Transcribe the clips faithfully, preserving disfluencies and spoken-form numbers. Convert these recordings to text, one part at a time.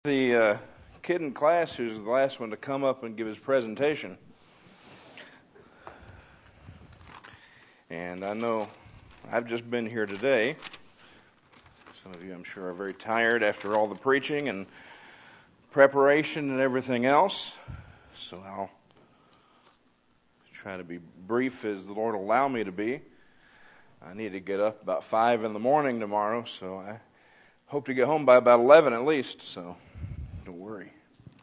The uh, kid in class who's the last one to come up and give his presentation. And I know I've just been here today. Some of you, I'm sure, are very tired after all the preaching and preparation and everything else. So I'll try to be brief as the Lord will allow me to be. I need to get up about five in the morning tomorrow, so I hope to get home by about eleven at least, so don't worry.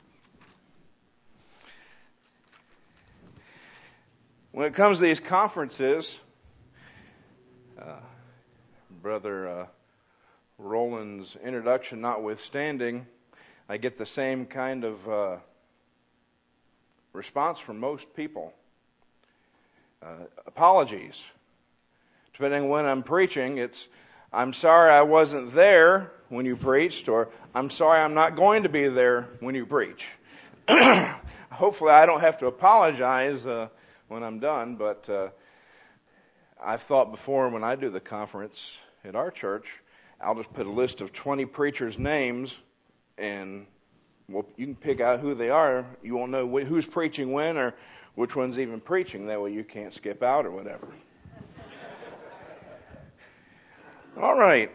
When it comes to these conferences, uh, Brother uh, Roland's introduction notwithstanding, I get the same kind of uh, response from most people. Uh, apologies. Depending on when I'm preaching, it's, I'm sorry I wasn't there when you preached, or I'm sorry I'm not going to be there when you preach. Hopefully I don't have to apologize uh, when I'm done, but uh, I've thought before when I do the conference at our church, I'll just put a list of twenty preachers' names, and well, you can pick out who they are. You won't know wh- who's preaching when or which one's even preaching. That way you can't skip out or whatever. All right.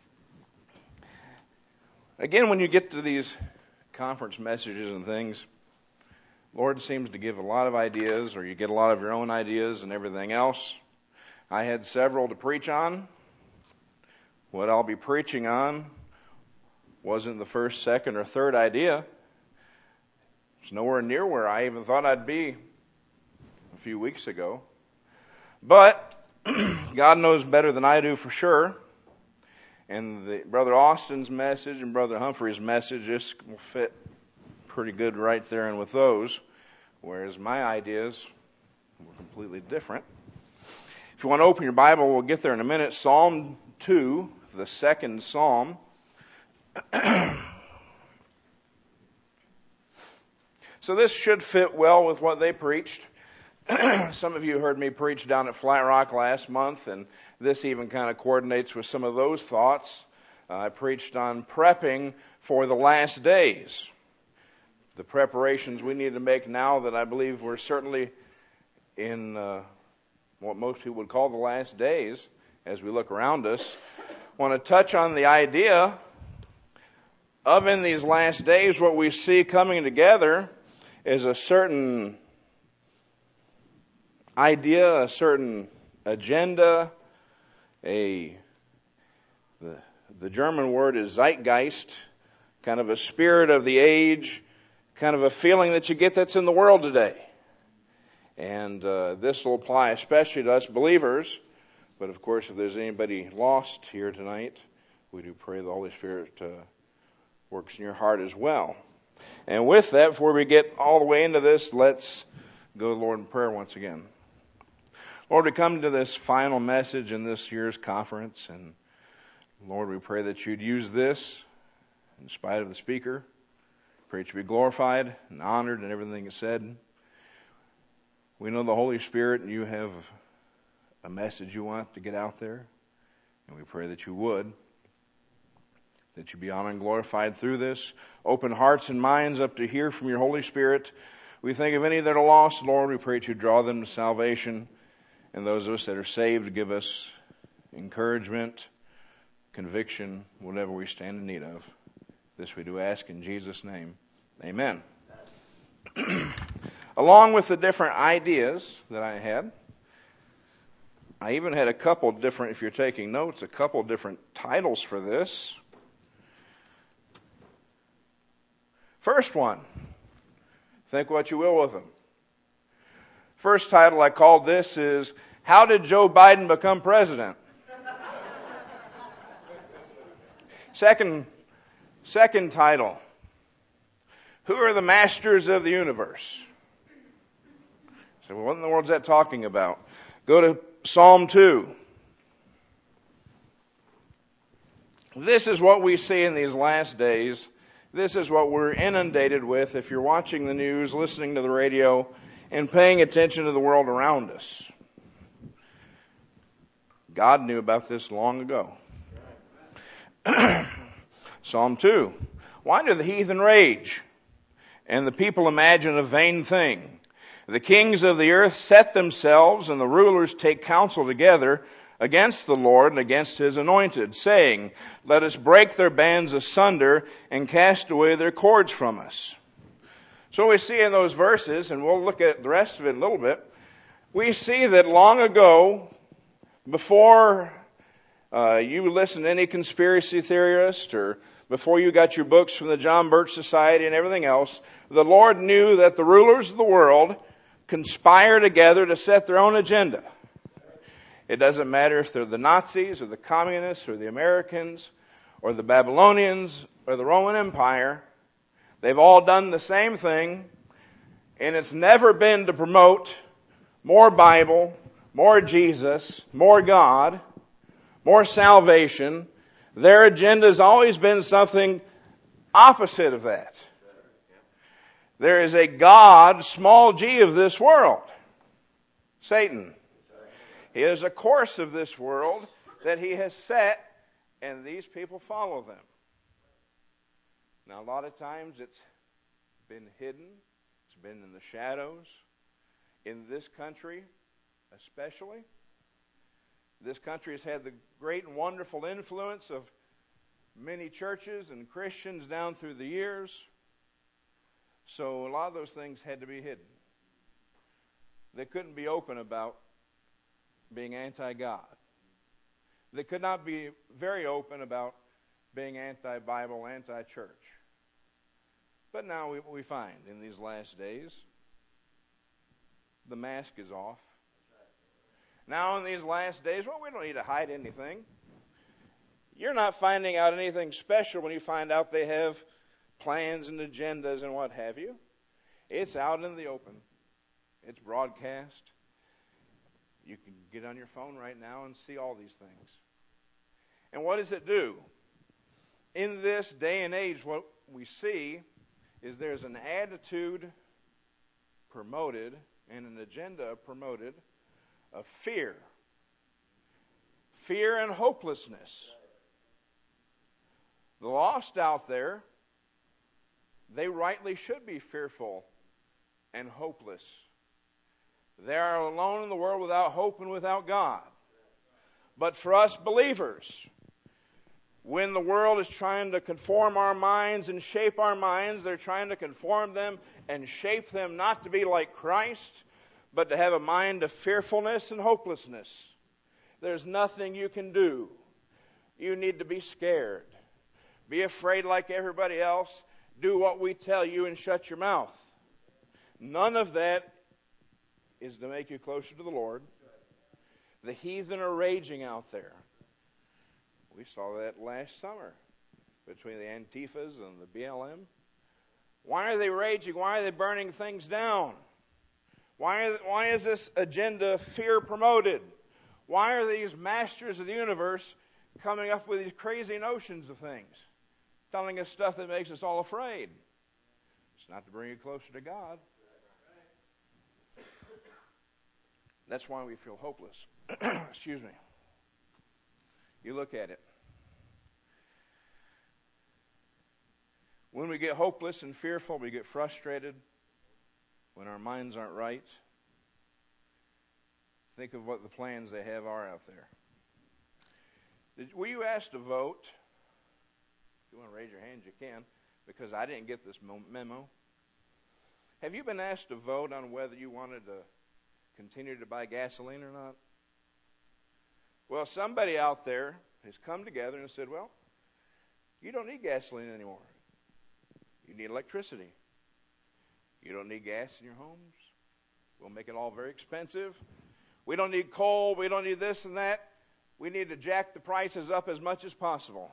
Again, when you get to these conference messages and things, Lord seems to give a lot of ideas, or you get a lot of your own ideas and everything else. I had several to preach on. What I'll be preaching on wasn't the first, second, or third idea. It's nowhere near where I even thought I'd be a few weeks ago. But God knows better than I do for sure. And the, Brother Austin's message and Brother Humphrey's message just will fit pretty good right there and with those, whereas my ideas were completely different. If you want to open your Bible, we'll get there in a minute. Psalm two, the second Psalm. So this should fit well with what they preached. Some of you heard me preach down at Flat Rock last month, and this even kind of coordinates with some of those thoughts. Uh, I preached on prepping for the last days. The preparations we need to make now that I believe we're certainly in uh, what most people would call the last days as we look around us. I want to touch on the idea of in these last days what we see coming together is a certain idea, a certain agenda, a the, the German word is Zeitgeist, kind of a spirit of the age, kind of a feeling that you get that's in the world today. And uh, this will apply especially to us believers, but of course if there's anybody lost here tonight, we do pray the Holy Spirit uh, works in your heart as well. And with that, before we get all the way into this, let's go to the Lord in prayer once again. Lord, we come to this final message in this year's conference, and Lord, we pray that you'd use this in spite of the speaker. Pray that you be glorified and honored in everything that's said. We know the Holy Spirit, and you have a message you want to get out there, and we pray that you would, that you be honored and glorified through this. Open hearts and minds up to hear from your Holy Spirit. We think of any that are lost, Lord, we pray that you draw them to salvation. And those of us that are saved, give us encouragement, conviction, whatever we stand in need of. This we do ask in Jesus' name. Amen. Along with the different ideas that I had, I even had a couple different, if you're taking notes, a couple different titles for this. First one, think what you will with them. First title I called this is, How Did Joe Biden Become President? Second, second title, Who are the Masters of the Universe? So what in the world is that talking about? Go to Psalm two. This is what we see in these last days. This is what we're inundated with if you're watching the news, listening to the radio, and paying attention to the world around us. God knew about this long ago. Psalm two. Why do the heathen rage, and the people imagine a vain thing? The kings of the earth set themselves, and the rulers take counsel together against the Lord and against his anointed, saying, let us break their bands asunder and cast away their cords from us. So we see in those verses, and we'll look at the rest of it in a little bit, we see that long ago, before uh, you listened to any conspiracy theorist, or before you got your books from the John Birch Society and everything else, the Lord knew that the rulers of the world conspire together to set their own agenda. It doesn't matter if they're the Nazis or the communists or the Americans or the Babylonians or the Roman Empire. They've all done the same thing, and it's never been to promote more Bible, more Jesus, more God, more salvation. Their agenda has always been something opposite of that. There is a God, small g, of this world, Satan. He has a course of this world that he has set, and these people follow them. Now, a lot of times it's been hidden. It's been in the shadows. In this country, especially, this country has had the great and wonderful influence of many churches and Christians down through the years. So a lot of those things had to be hidden. They couldn't be open about being anti-God. They could not be very open about being anti-Bible, anti-church. But now we, we find in these last days, the mask is off. Now in these last days, well, we don't need to hide anything. You're not finding out anything special when you find out they have plans and agendas and what have you. It's out in the open. It's broadcast. You can get on your phone right now and see all these things. And what does it do? In this day and age, what we see is there's an attitude promoted and an agenda promoted of fear. Fear and hopelessness. The lost out there, they rightly should be fearful and hopeless. They are alone in the world without hope and without God. But for us believers, when the world is trying to conform our minds and shape our minds, they're trying to conform them and shape them not to be like Christ, but to have a mind of fearfulness and hopelessness. There's nothing you can do. You need to be scared. Be afraid like everybody else. Do what we tell you and shut your mouth. None of that is to make you closer to the Lord. The heathen are raging out there. We saw that last summer between the Antifas and the B L M. Why are they raging? Why are they burning things down? Why, are, why is this agenda fear promoted? Why are these masters of the universe coming up with these crazy notions of things, telling us stuff that makes us all afraid? It's not to bring you closer to God. That's why we feel hopeless. Excuse me. You look at it. When we get hopeless and fearful, we get frustrated. When our minds aren't right, think of what the plans they have are out there. Did, were you asked to vote? If you want to raise your hand, you can, because I didn't get this memo. Have you been asked to vote on whether you wanted to continue to buy gasoline or not? Well, somebody out there has come together and said, well, you don't need gasoline anymore. You need electricity. You don't need gas in your homes. We'll make it all very expensive. We don't need coal. We don't need this and that. We need to jack the prices up as much as possible.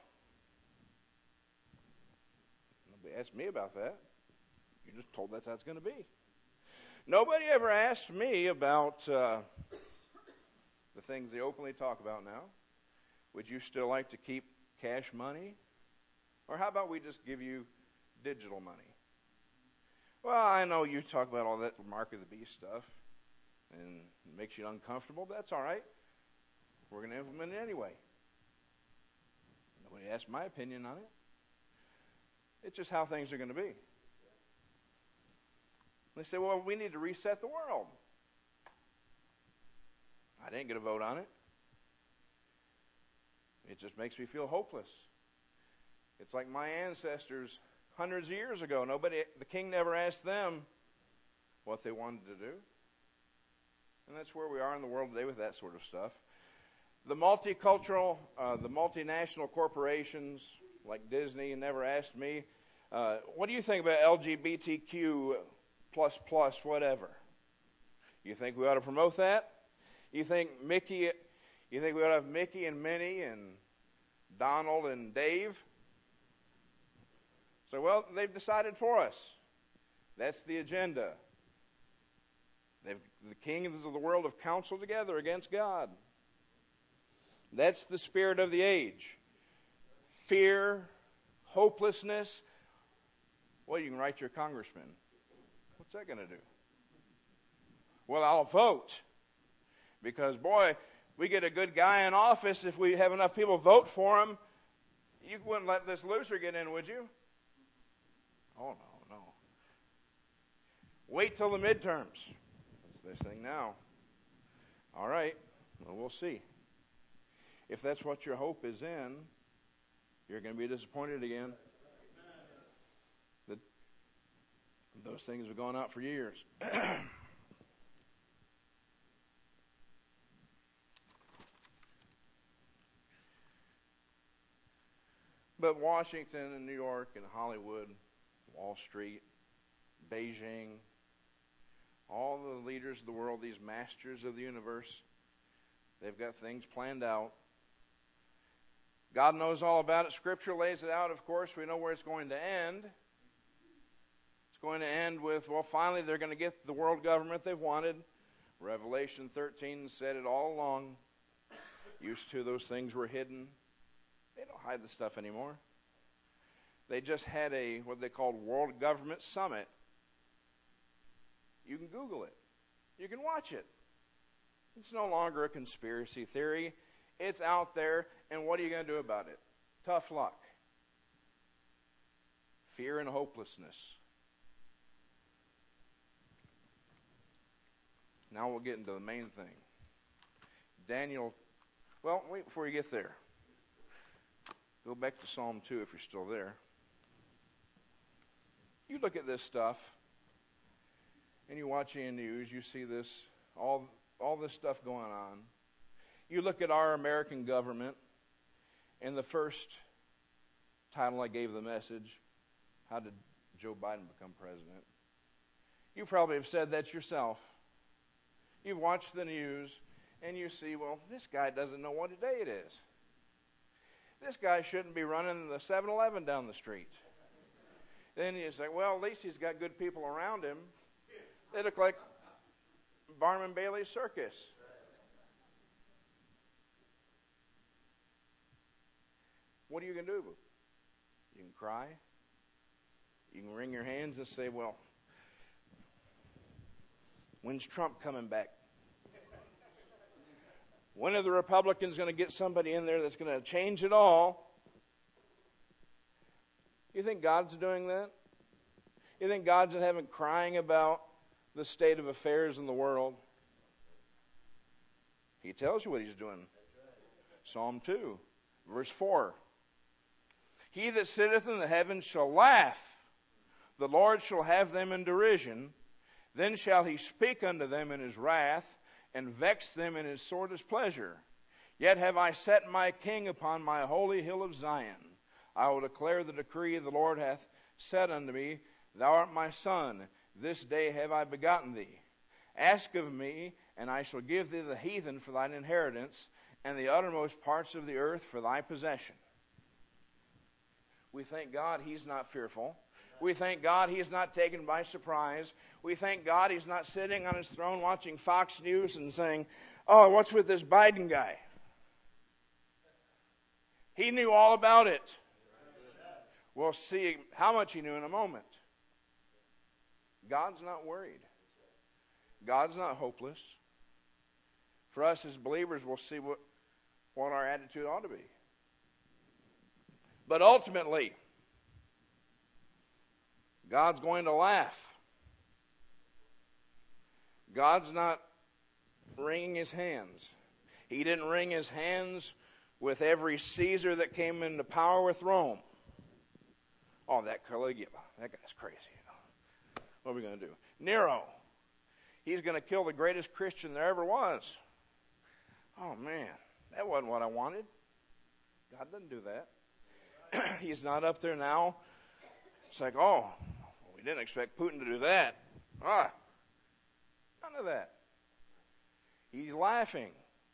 Nobody asked me about that. You just told that's how it's going to be. Nobody ever asked me about uh, the things they openly talk about now. Would you still like to keep cash money? Or how about we just give you digital money? Well, I know you talk about all that mark of the beast stuff, and it makes you uncomfortable, but that's all right. We're going to implement it anyway. Nobody asked my opinion on it. It's just how things are going to be. They say, well, we need to reset the world. I didn't get a vote on it. It just makes me feel hopeless. It's like my ancestors hundreds of years ago. Nobody, the king never asked them what they wanted to do. And that's where we are in the world today with that sort of stuff. The multicultural, uh, the multinational corporations like Disney never asked me, uh, what do you think about L G B T Q plus plus whatever? You think we ought to promote that? You think Mickey, you think we ought to have Mickey and Minnie and Donald and Dave? So, well, they've decided for us. That's the agenda. They've, the kings of the world have counseled together against God. That's the spirit of the age. Fear, hopelessness. Well, you can write your congressman. What's that going to do? Well, I'll vote. Because, boy, we get a good guy in office. If we have enough people vote for him, you wouldn't let this loser get in, would you? Oh, no, no. Wait till the midterms. That's this thing now. All right. Well, we'll see. If that's what your hope is in, you're going to be disappointed again. The, those things have gone out for years. But Washington and New York and Hollywood, Wall Street, Beijing, all the leaders of the world, these masters of the universe, they've got things planned out. God knows all about it. Scripture lays it out, of course. We know where it's going to end. It's going to end with, well, finally they're going to get the world government they've wanted. Revelation thirteen said it all along. Used to, those things were hidden. They don't hide the stuff anymore. They just had a, what they called World Government Summit. You can Google it. You can watch it. It's no longer a conspiracy theory. It's out there, and what are you going to do about it? Tough luck. Fear and hopelessness. Now we'll get into the main thing. Daniel, well, wait before you get there. Go back to Psalm two if you're still there. You look at this stuff, and you watch the news, you see this, all, all this stuff going on. You look at our American government, and the first title I gave the message, how did Joe Biden become president? You probably have said that yourself. You've watched the news, and you see, well, this guy doesn't know what day it is. This guy shouldn't be running the seven eleven down the street. Then you say, well, at least he's got good people around him. They look like Barnum and Bailey's circus. What are you going to do? You can cry. You can wring your hands and say, well, when's Trump coming back? When are the Republicans going to get somebody in there that's going to change it all? You think God's doing that? You think God's in heaven crying about the state of affairs in the world? He tells you what he's doing. Psalm two, verse four. He that sitteth in the heavens shall laugh. The Lord shall have them in derision. Then shall he speak unto them in his wrath, and vex them in his sore displeasure. Yet have I set my king upon my holy hill of Zion. I will declare the decree the Lord hath said unto me, Thou art my son, this day have I begotten thee. Ask of me, and I shall give thee the heathen for thine inheritance, and the uttermost parts of the earth for thy possession. We thank God he's not fearful. We thank God he's not taken by surprise. We thank God he's not sitting on his throne watching Fox News and saying, oh, what's with this Biden guy? He knew all about it. We'll see how much he knew in a moment. God's not worried. God's not hopeless. For us as believers, we'll see what, what our attitude ought to be. But ultimately, God's going to laugh. God's not wringing his hands. He didn't wring his hands with every Caesar that came into power with Rome. Oh, that Caligula, that guy's crazy. What are we going to do? Nero, he's going to kill the greatest Christian there ever was. Oh, man, that wasn't what I wanted. God doesn't do that. He's not up there now. It's like, oh, we didn't expect Putin to do that. Ah, none of that. He's laughing.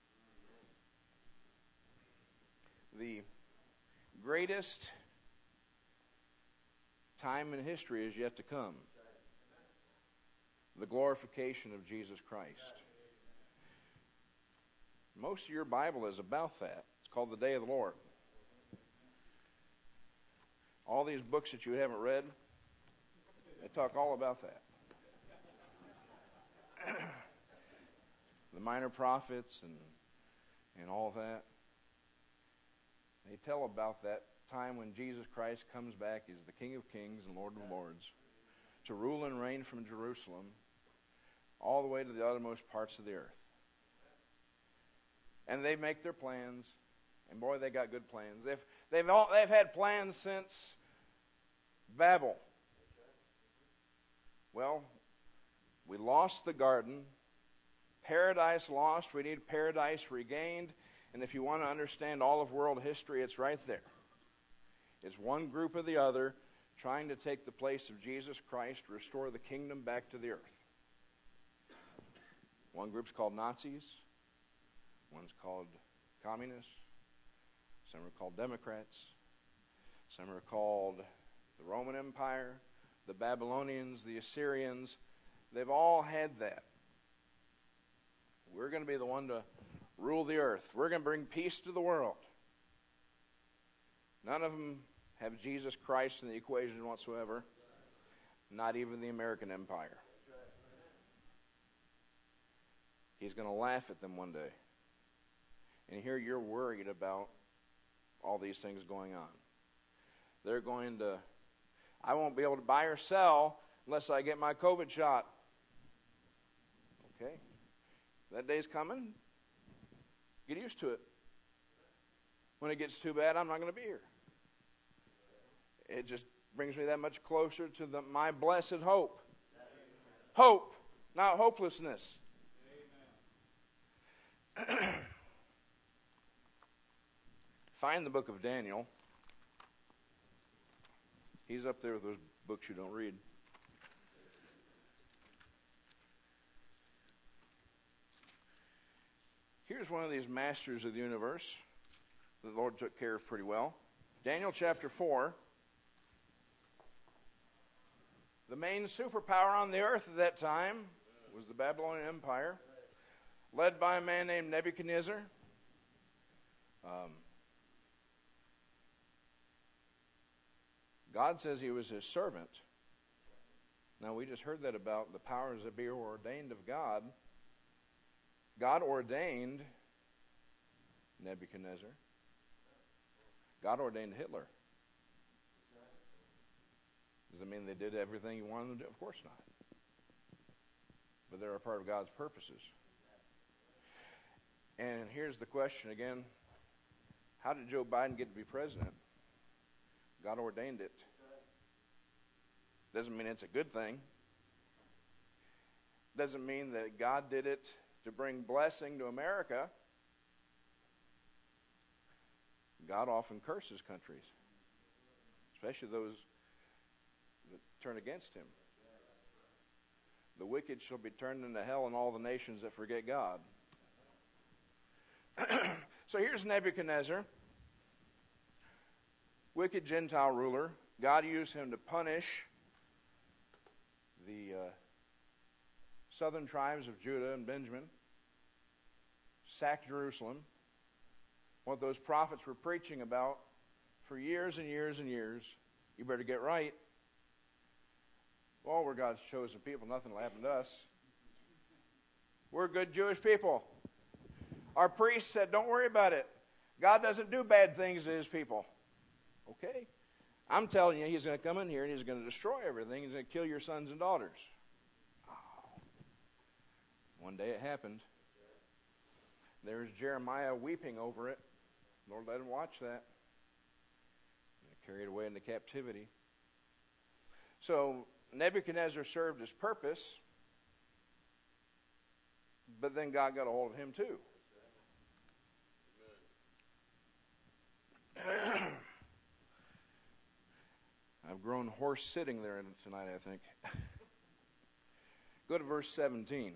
The greatest time in history is yet to come. The glorification of Jesus Christ. Most of your Bible is about that. It's called the Day of the Lord. All these books that you haven't read, they talk all about that. The minor prophets and and all that. They tell about that time when Jesus Christ comes back as the King of Kings and Lord of Lords to rule and reign from Jerusalem all the way to the uttermost parts of the earth. And they make their plans, and boy, they got good plans. They've they've all, they've had plans since Babel. Well, we lost the garden. Paradise lost. We need paradise regained. And if you want to understand all of world history, it's right there. It's one group or the other trying to take the place of Jesus Christ, restore the kingdom back to the earth. One group's called Nazis. One's called communists. Some are called Democrats. Some are called the Roman Empire, the Babylonians, the Assyrians. They've all had that. We're going to be the one to rule the earth. We're going to bring peace to the world. None of them have Jesus Christ in the equation whatsoever. Not even the American Empire. He's going to laugh at them one day. And here you're worried about all these things going on. They're going to, I won't be able to buy or sell unless I get my COVID shot. Okay. That day's coming. Get used to it. When it gets too bad, I'm not going to be here. It just brings me that much closer to the, my blessed hope. Hope, not hopelessness. Find the book of Daniel. He's up there with those books you don't read. Here's one of these masters of the universe that the Lord took care of pretty well. Daniel chapter four. The main superpower on the earth at that time was the Babylonian Empire, led by a man named Nebuchadnezzar. Um, God says he was his servant. Now, we just heard that about the powers that be were ordained of God. God ordained Nebuchadnezzar. God ordained Hitler. Does it mean they did everything he wanted them to do? Of course not. But they're a part of God's purposes. And here's the question again. How did Joe Biden get to be president? God ordained it. Doesn't mean it's a good thing. Doesn't mean that God did it to bring blessing to America. God often curses countries, especially those that turn against him. The wicked shall be turned into hell, and all the nations that forget God. So here's Nebuchadnezzar, wicked Gentile ruler. God used him to punish the uh, southern tribes of Judah and Benjamin, sack Jerusalem. What those prophets were preaching about for years and years and years. You better get right. Well, we're God's chosen people. Nothing will happen to us. We're good Jewish people. Our priest said, don't worry about it. God doesn't do bad things to his people. Okay. I'm telling you, he's going to come in here and he's going to destroy everything. He's going to kill your sons and daughters. Oh. One day it happened. There's Jeremiah weeping over it. Lord, let him watch that. Carried away into captivity. So Nebuchadnezzar served his purpose, but then God got a hold of him too. I've grown hoarse sitting there tonight, I think. Go to verse seventeen.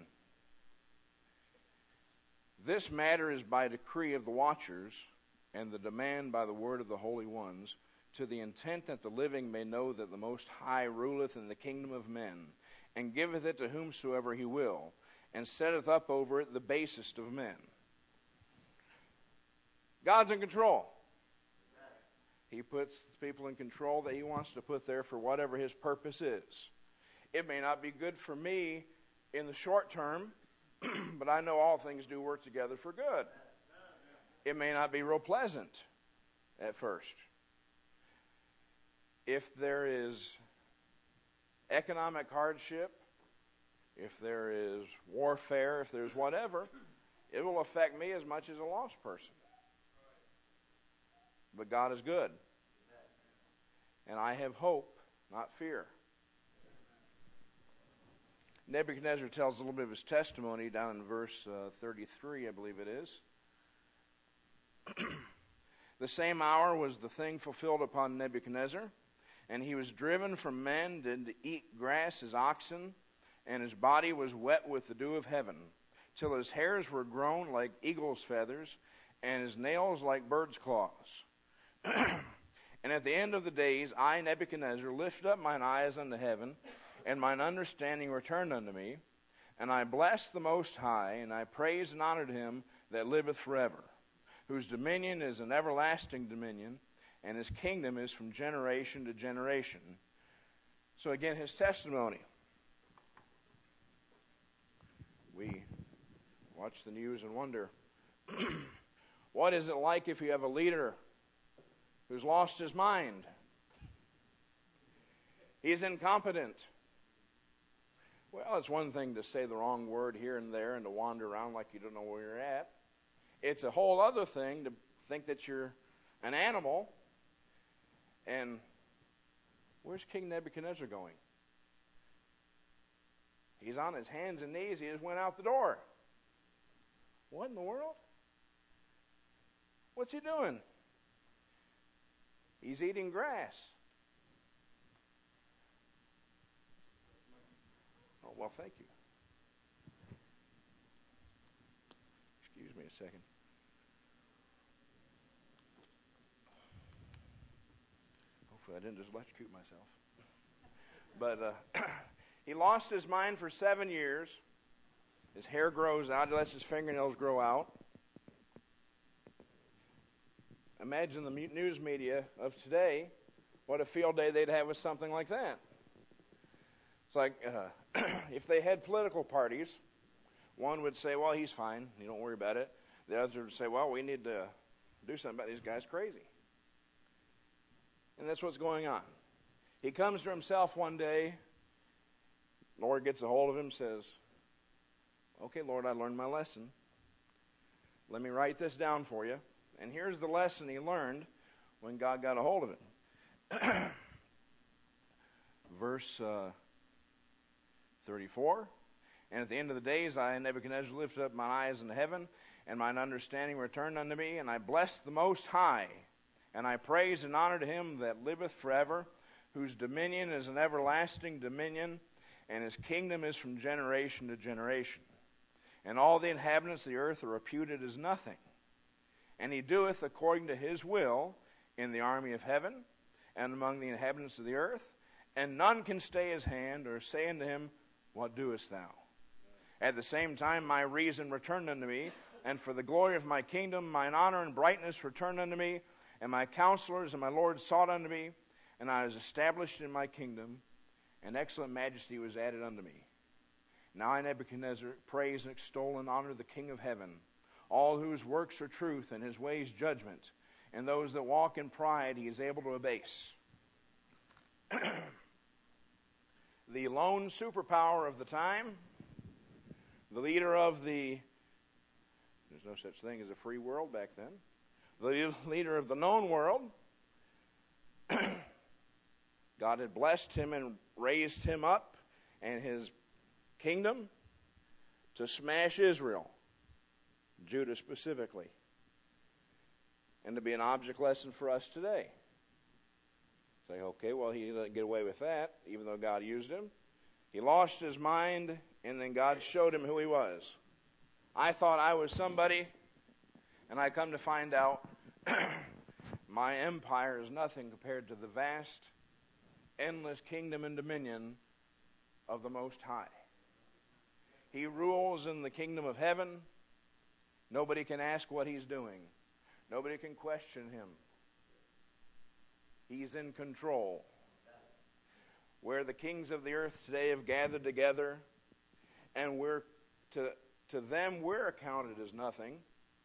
This matter is by decree of the watchers, and the demand by the word of the holy ones, to the intent that the living may know that the Most High ruleth in the kingdom of men, and giveth it to whomsoever he will, and setteth up over it the basest of men. God's in control. He puts people in control that he wants to put there for whatever his purpose is. It may not be good for me in the short term, but I know all things do work together for good. It may not be real pleasant at first. If there is economic hardship, if there is warfare, if there's whatever, it will affect me as much as a lost person. But God is good. And I have hope, not fear. Nebuchadnezzar tells a little bit of his testimony down in verse uh, thirty-three, I believe it is. The same hour was the thing fulfilled upon Nebuchadnezzar, and he was driven from men to eat grass as oxen, and his body was wet with the dew of heaven, till his hairs were grown like eagle's feathers, and his nails like bird's claws. And at the end of the days, I, Nebuchadnezzar, lifted up mine eyes unto heaven, and mine understanding returned unto me, and I blessed the Most High, and I praised and honored him that liveth forever, whose dominion is an everlasting dominion, and his kingdom is from generation to generation. So again, his testimony. We watch the news and wonder, what is it like if you have a leader who's lost his mind? He's incompetent. Well, it's one thing to say the wrong word here and there and to wander around like you don't know where you're at. It's a whole other thing to think that you're an animal. And where's King Nebuchadnezzar going? He's on his hands and knees. He just went out the door. What in the world? What's he doing? He's eating grass. Oh, well, thank you. Excuse me a second. Hopefully I didn't just electrocute myself. But uh, he lost his mind for seven years. His hair grows out. He lets his fingernails grow out. Imagine the news media of today, what a field day they'd have with something like that. It's like uh, if they had political parties, one would say, well, he's fine. You don't worry about it. The other would say, well, we need to do something about these guys crazy. And that's what's going on. He comes to himself one day. Lord gets a hold of him, says, okay, Lord, I learned my lesson. Let me write this down for you. And here's the lesson he learned when God got a hold of him. Verse uh, thirty-four. And at the end of the days, I, Nebuchadnezzar, lifted up mine eyes into heaven, and mine understanding returned unto me, and I blessed the Most High, and I praised and honored him that liveth forever, whose dominion is an everlasting dominion, and his kingdom is from generation to generation. And all the inhabitants of the earth are reputed as nothing. And he doeth according to his will in the army of heaven and among the inhabitants of the earth, and none can stay his hand or say unto him, what doest thou? At the same time my reason returned unto me, and for the glory of my kingdom mine honor and brightness returned unto me, and my counselors and my lords sought unto me, and I was established in my kingdom, and excellent majesty was added unto me. Now I, Nebuchadnezzar, praise and extol and honor the King of heaven, all whose works are truth and his ways judgment, and those that walk in pride he is able to abase. the lone superpower of the time, the leader of the, there's no such thing as a free world back then, the leader of the known world. God had blessed him and raised him up and his kingdom to smash Israel, Judah specifically, and to be an object lesson for us today. Say, okay, well, he didn't get away with that, even though God used him. He lost his mind, and then God showed him who he was. I thought I was somebody, and I come to find out my empire is nothing compared to the vast, endless kingdom and dominion of the Most High. He rules in the kingdom of heaven. Nobody can ask what he's doing. Nobody can question him. He's in control. Where the kings of the earth today have gathered together, and we're to to them we're accounted as nothing.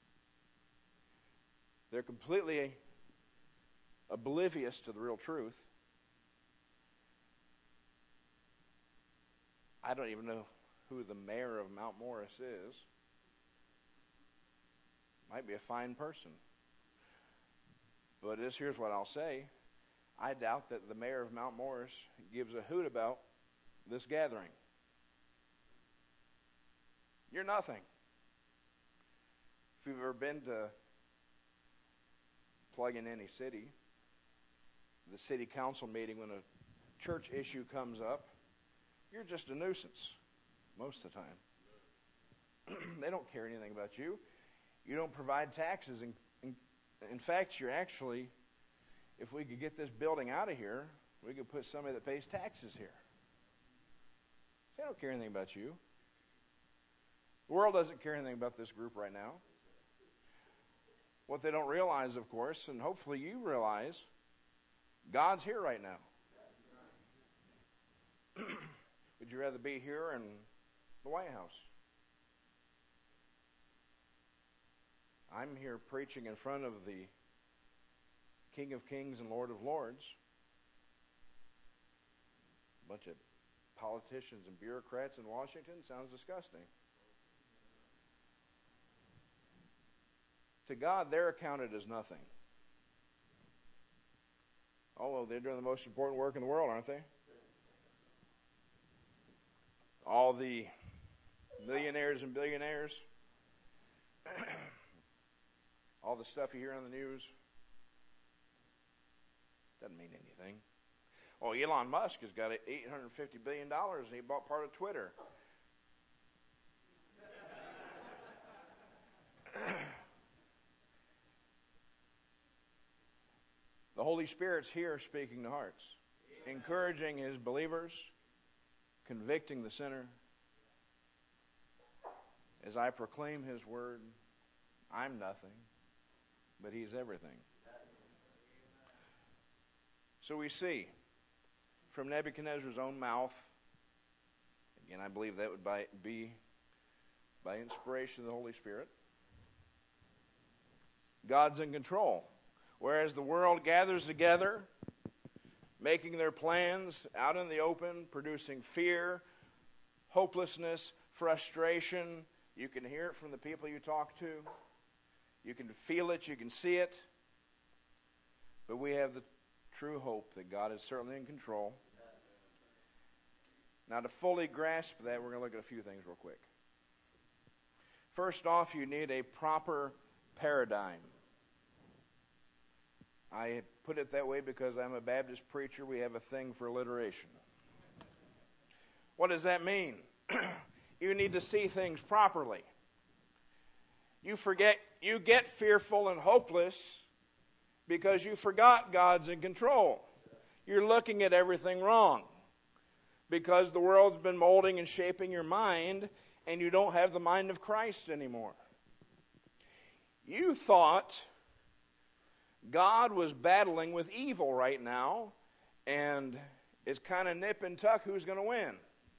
They're completely oblivious to the real truth. I don't even know who the mayor of Mount Morris is. Might be a fine person. But this, here's what I'll say. I doubt that the mayor of Mount Morris gives a hoot about this gathering. You're nothing. If you've ever been to plug in any city, the city council meeting, when a church issue comes up, you're just a nuisance most of the time. They don't care anything about you. You don't provide taxes. In, in, in fact, you're actually, if we could get this building out of here, we could put somebody that pays taxes here. They don't care anything about you. The world doesn't care anything about this group right now. What they don't realize, of course, and hopefully you realize, God's here right now. Would you rather be here in the White House? I'm here preaching in front of the King of Kings and Lord of Lords. A bunch of politicians and bureaucrats in Washington. Sounds disgusting. To God, they're accounted as nothing. Although they're doing the most important work in the world, aren't they? All the millionaires and billionaires, all the stuff you hear on the news, doesn't mean anything. Oh, Elon Musk has got eight hundred fifty billion dollars and he bought part of Twitter. The Holy Spirit's here speaking to hearts, encouraging his believers, convicting the sinner. As I proclaim his word, I'm nothing, but he's everything. So we see from Nebuchadnezzar's own mouth, again, I believe that would by, be by inspiration of the Holy Spirit, God's in control. Whereas the world gathers together, making their plans out in the open, producing fear, hopelessness, frustration. You can hear it from the people you talk to. You can feel it, you can see it. But we have the true hope that God is certainly in control. Now, to fully grasp that, we're going to look at a few things real quick. First off, you need a proper paradigm. I put it that way because I'm a Baptist preacher. We have a thing for alliteration. What does that mean? You need to see things properly. You forget, you get fearful and hopeless because you forgot God's in control. You're looking at everything wrong because the world's been molding and shaping your mind and you don't have the mind of Christ anymore. You thought God was battling with evil right now, and it's kind of nip and tuck who's going to win.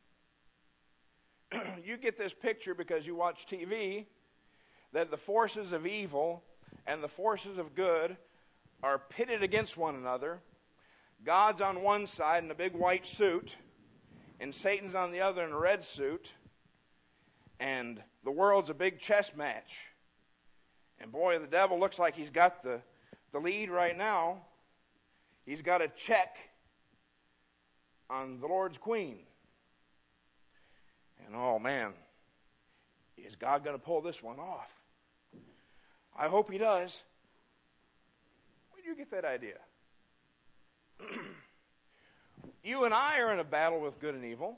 You get this picture because you watch T V, that the forces of evil and the forces of good are pitted against one another. God's on one side in a big white suit, and Satan's on the other in a red suit, and the world's a big chess match. And boy, the devil looks like he's got the, the lead right now. He's got a check on the Lord's queen. And oh man, is God going to pull this one off? I hope he does. Where did you get that idea? You and I are in a battle with good and evil.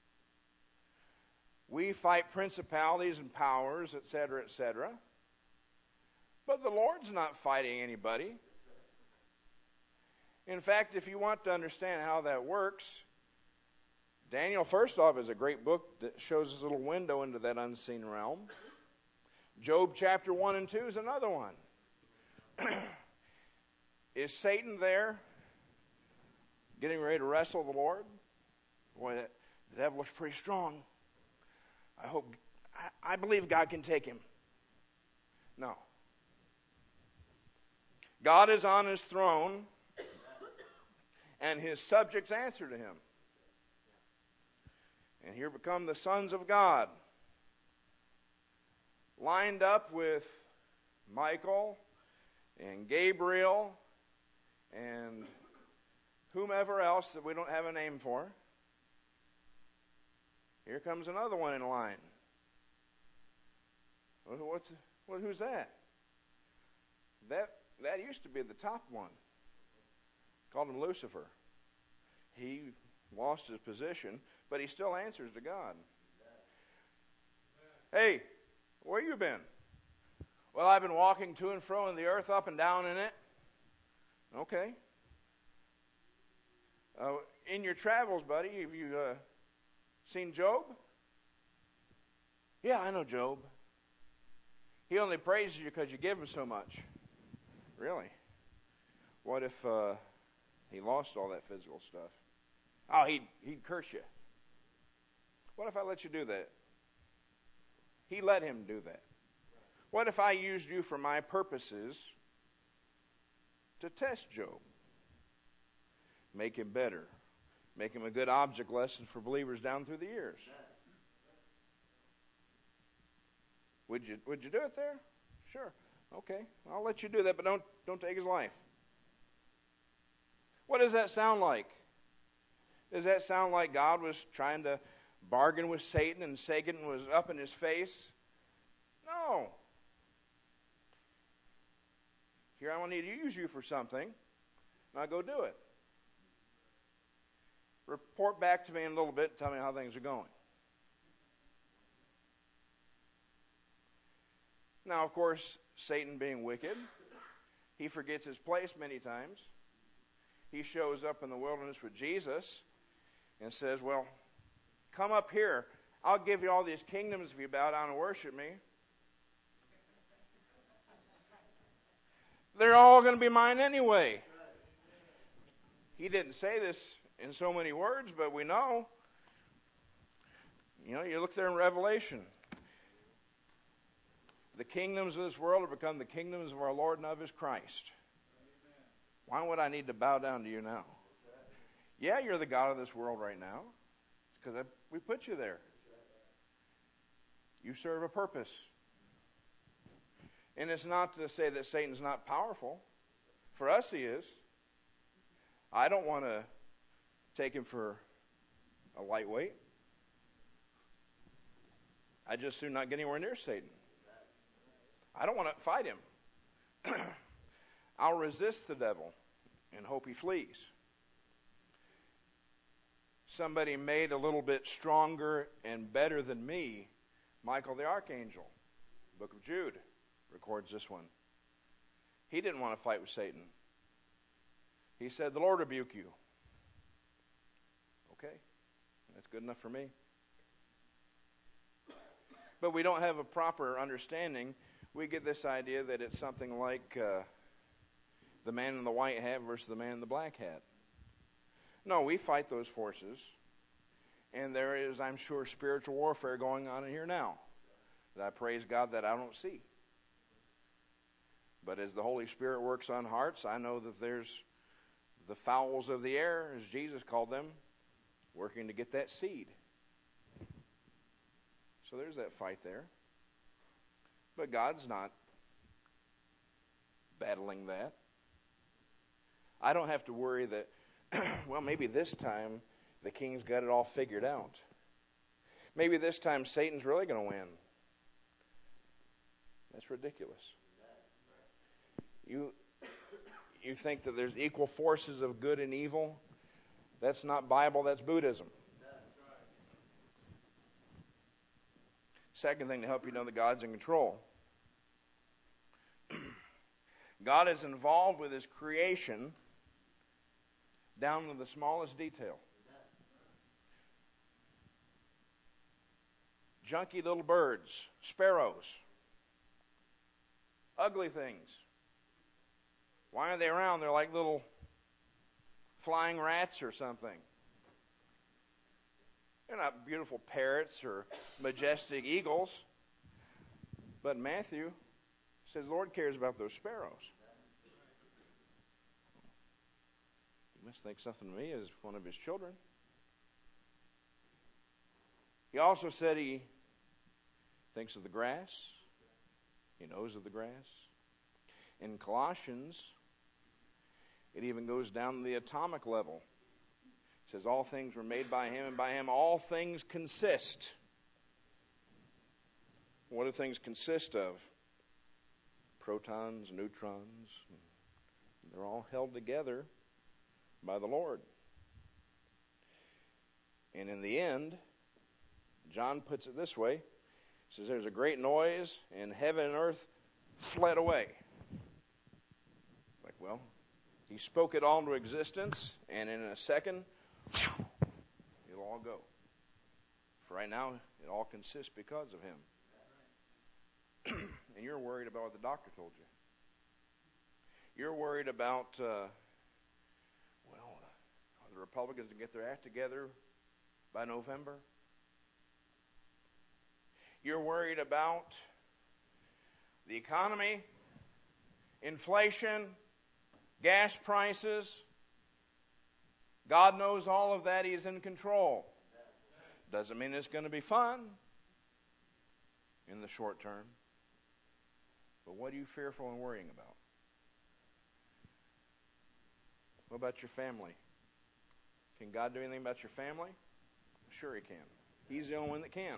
We fight principalities and powers, et cetera, et cetera. But the Lord's not fighting anybody. In fact, if you want to understand how that works, Daniel, first off, is a great book that shows us a little window into that unseen realm. Job chapter one and two is another one. Is Satan there getting ready to wrestle the Lord? Boy, that, the devil looks pretty strong. I hope, I, I believe God can take him. No. God is on his throne, and his subjects answer to him. And here become the sons of God, lined up with Michael and Gabriel and whomever else that we don't have a name for. Here comes another one in line. What's what, who's that? That that used to be the top one. Called him Lucifer. He lost his position, but he still answers to God. Hey, where you been? Well, I've been walking to and fro in the earth, up and down in it. Okay. Uh, in your travels, buddy, have you uh, seen Job? Yeah, I know Job. He only praises you because you give him so much. Really? What if uh, he lost all that physical stuff? Oh, he'd, he'd curse you. What if I let you do that? He let him do that. What if I used you for my purposes to test Job? Make him better. Make him a good object lesson for believers down through the years. Would you would you do it there? Sure. Okay. I'll let you do that, but don't don't take his life. What does that sound like? Does that sound like God was trying to bargain with Satan and Satan was up in his face? No. Here I want to use you for something. Now go do it. Report back to me in a little bit and tell me how things are going. Now, of course, Satan being wicked, he forgets his place many times. He shows up in the wilderness with Jesus and says, well, come up here. I'll give you all these kingdoms if you bow down and worship me. They're all going to be mine anyway. He didn't say this in so many words, but we know. You know, you look there in Revelation. The kingdoms of this world have become the kingdoms of our Lord and of his Christ. Why would I need to bow down to you now? Yeah, you're the God of this world right now. It's because we put you there. You serve a purpose. And it's not to say that Satan's not powerful. For us, he is. I don't want to take him for a lightweight. I just soon not get anywhere near Satan. I don't want to fight him. I'll resist the devil and hope he flees. Somebody made a little bit stronger and better than me, Michael the Archangel, Book of Jude records this one. He didn't want to fight with Satan. He said, the Lord rebuke you. Okay, that's good enough for me. But we don't have a proper understanding. We get this idea that it's something like uh, the man in the white hat versus the man in the black hat. No, we fight those forces. And there is, I'm sure, spiritual warfare going on in here now that I praise God that I don't see. But as the Holy Spirit works on hearts, I know that there's the fowls of the air, as Jesus called them, working to get that seed. So there's that fight there. But God's not battling that. I don't have to worry that, well, maybe this time the king's got it all figured out. Maybe this time Satan's really going to win. That's ridiculous. You, you think that there's equal forces of good and evil? That's not Bible, that's Buddhism. Second thing to help you know that God's in control. God is involved with His creation down to the smallest detail. Junky little birds, sparrows, ugly things. Why are they around? They're like little flying rats or something. They're not beautiful parrots or majestic eagles. But Matthew says the Lord cares about those sparrows. He must think something of me as one of His children. He also said He thinks of the grass. He knows of the grass. In Colossians, it even goes down to the atomic level. It says all things were made by Him, and by Him all things consist. What do things consist of? Protons, neutrons. They're all held together by the Lord. And in the end, John puts it this way. He says there's a great noise, and heaven and earth fled away. Like, well, He spoke it all into existence, and in a second, it'll all go. For right now, it all consists because of Him. And you're worried about what the doctor told you. You're worried about, uh, well, are the Republicans to get their act together by November? You're worried about the economy, inflation, gas prices. God knows all of that. He's in control. Doesn't mean it's going to be fun in the short term. But what are you fearful and worrying about? What about your family? Can God do anything about your family? Sure He can. He's the only one that can.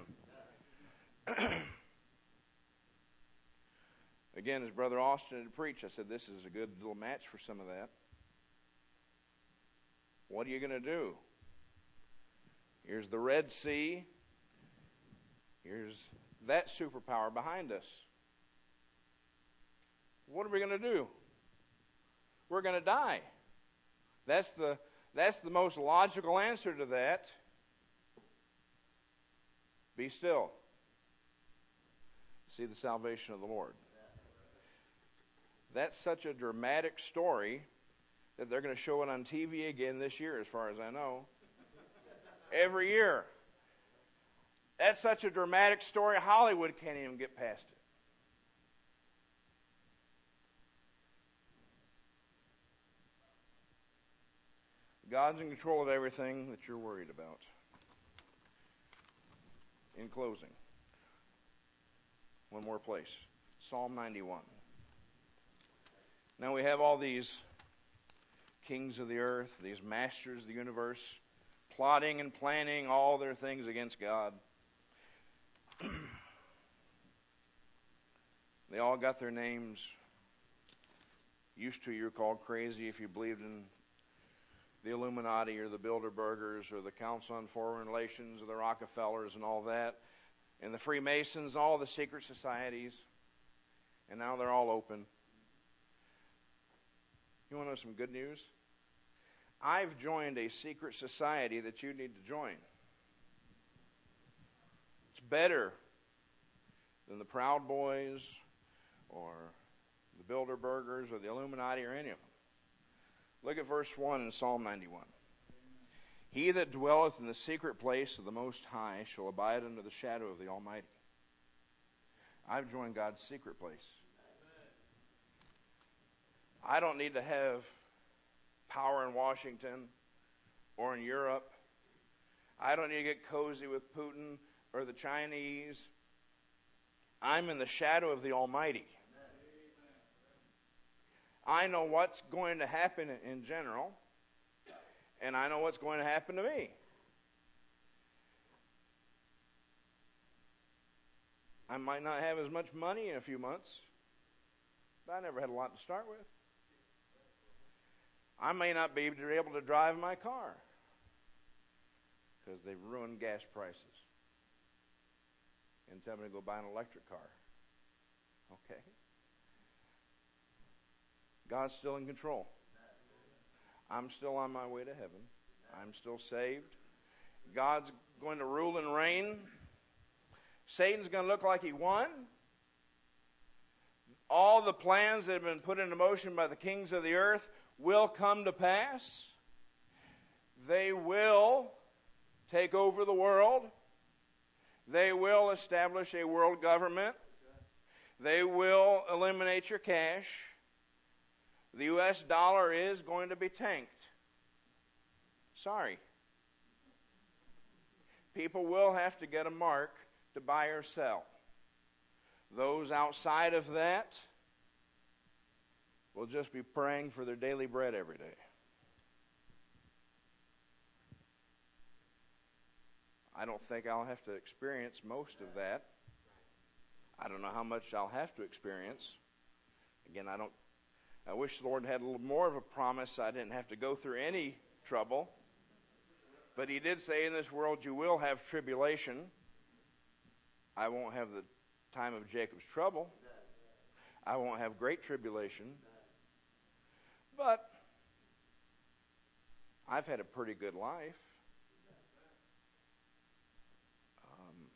Again, as Brother Austin had preached, I said this is a good little match for some of that. What are you going to do? Here's the Red Sea. Here's that superpower behind us. What are we going to do? We're going to die. That's the that's the most logical answer to that. Be still. See the salvation of the Lord. That's such a dramatic story that they're going to show it on T V again this year, as far as I know. Every year. That's such a dramatic story, Hollywood can't even get past it. God's in control of everything that you're worried about. In closing, one more place. Psalm ninety-one. Now we have all these kings of the earth, these masters of the universe, plotting and planning all their things against God. They all got their names. Used to, you were called crazy if you believed in the Illuminati or the Bilderbergers or the Council on Foreign Relations or the Rockefellers and all that, and the Freemasons, all the secret societies, and now they're all open. You want to know some good news? I've joined a secret society that you need to join. It's better than the Proud Boys or the Bilderbergers or the Illuminati or any of them. Look at verse one in Psalm ninety-one. He that dwelleth in the secret place of the Most High shall abide under the shadow of the Almighty. I've joined God's secret place. I don't need to have power in Washington or in Europe. I don't need to get cozy with Putin or the Chinese. I'm in the shadow of the Almighty. I know what's going to happen in general, and I know what's going to happen to me. I might not have as much money in a few months, but I never had a lot to start with. I may not be able to drive my car because they've ruined gas prices and tell me to go buy an electric car. Okay. God's still in control. I'm still on my way to heaven. I'm still saved. God's going to rule and reign. Satan's going to look like he won. All the plans that have been put into motion by the kings of the earth will come to pass. They will take over the world. They will establish a world government. They will eliminate your cash. The U S dollar is going to be tanked. Sorry. People will have to get a mark to buy or sell. Those outside of that will just be praying for their daily bread every day. I don't think I'll have to experience most of that. I don't know how much I'll have to experience. Again, I don't. I wish the Lord had a little more of a promise I didn't have to go through any trouble. But He did say, in this world you will have tribulation. I won't have the time of Jacob's trouble. I won't have great tribulation. But I've had a pretty good life. Um,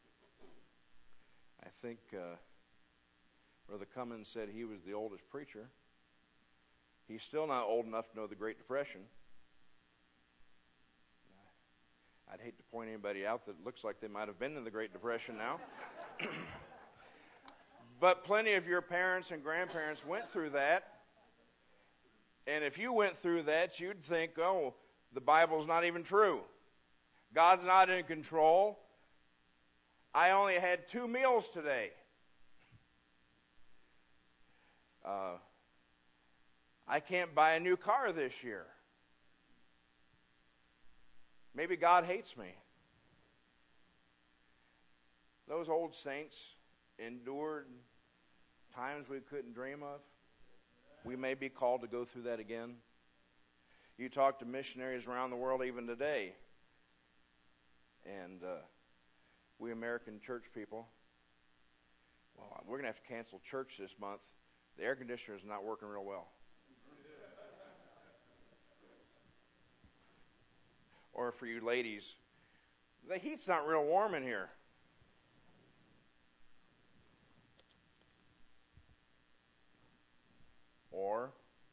I think uh, Brother Cummins said he was the oldest preacher. He's still not old enough to know the Great Depression. I'd hate to point anybody out that looks like they might have been in the Great Depression now. But plenty of your parents and grandparents went through that. And if you went through that, you'd think, oh, the Bible's not even true. God's not in control. I only had two meals today. Uh, I can't buy a new car this year. Maybe God hates me. Those old saints endured times we couldn't dream of. We may be called to go through that again. You talk to missionaries around the world even today, and uh, we American church people, well, we're going to have to cancel church this month. The air conditioner is not working real well. Or for you ladies, the heat's not real warm in here. Or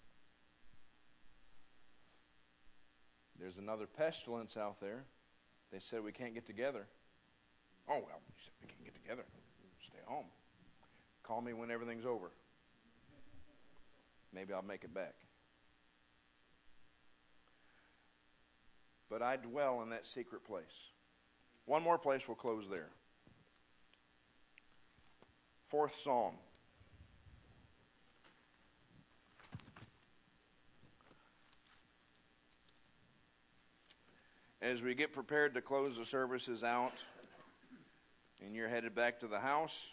there's another pestilence out there. They said we can't get together. Oh, well, you said we can't get together. Stay home. Call me when everything's over. Maybe I'll make it back. But I dwell in that secret place. One more place, we'll close there. Fourth Psalm. As we get prepared to close the services out, and you're headed back to the house,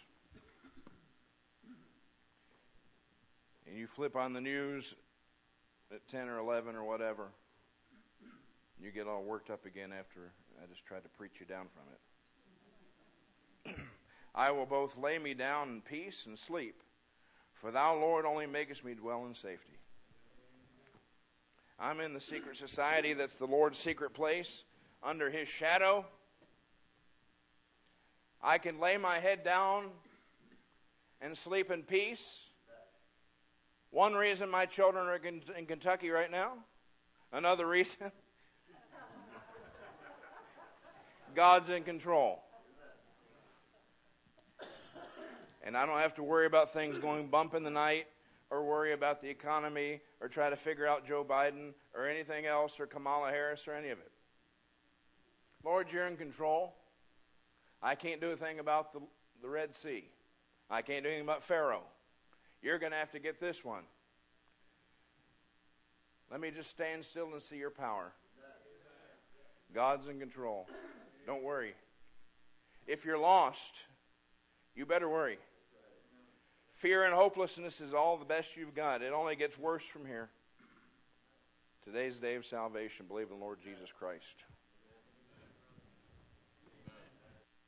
and you flip on the news at ten or eleven or whatever, you get all worked up again after I just tried to preach you down from it. I will both lay me down in peace and sleep, for thou, Lord, only makest me dwell in safety. I'm in the secret society that's the Lord's secret place, under His shadow. I can lay my head down and sleep in peace. One reason my children are in Kentucky right now. Another reason, God's in control. And I don't have to worry about things going bump in the night or worry about the economy or try to figure out Joe Biden or anything else or Kamala Harris or any of it. Lord, you're in control. I can't do a thing about the, the Red Sea. I can't do anything about Pharaoh. You're going to have to get this one. Let me just stand still and see your power. God's in control. Don't worry. If you're lost, you better worry. Fear and hopelessness is all the best you've got. It only gets worse from here. Today's the day of salvation. Believe in the Lord Jesus Christ.